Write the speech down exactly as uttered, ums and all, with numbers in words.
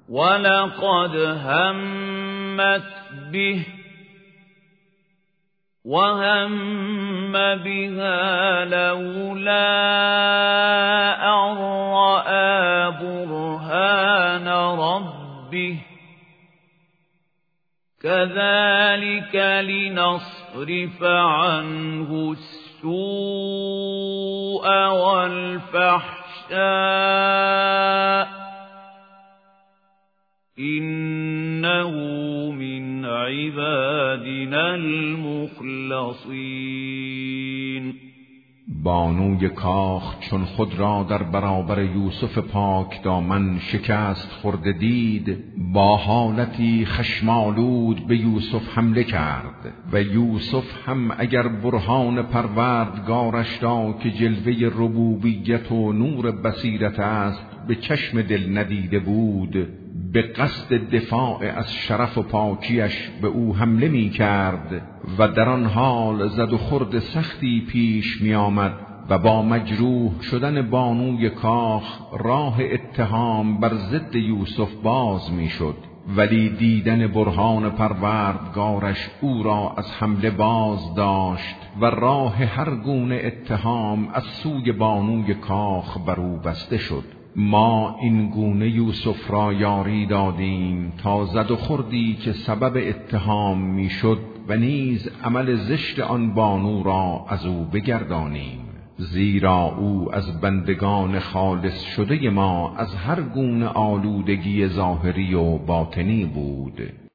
ولقد همت به وهم بها لولا أن رأى برهان ربه كذلك لنصرف عنه السوء والفحشاء إنه من عبادنا المخلصین. بانوی کاخ چون خود را در برابر یوسف پاک دامن شکست خورده دید، با حالتی خشمالود به یوسف حمله کرد و یوسف هم اگر برهان پروردگارش را که جلوه ربوبیت و نور بصیرت است به چشم دل ندیده بود، به قصد دفاع از شرف و پاکیش به او حمله می کرد و در آن حال زد و خورد سختی پیش می آمد و با مجروح شدن بانوی کاخ راه اتهام بر ضد یوسف باز می شد، ولی دیدن برهان پروردگارش او را از حمله باز داشت و راه هر گونه اتهام از سوی بانوی کاخ بر او بسته شد. ما این گونه یوسف را یاری دادیم تا زد و خوردی که سبب اتهام می شد و نیز عمل زشت آن بانو را از او بگردانیم، زیرا او از بندگان خالص شده ما از هر گونه آلودگی ظاهری و باطنی بود.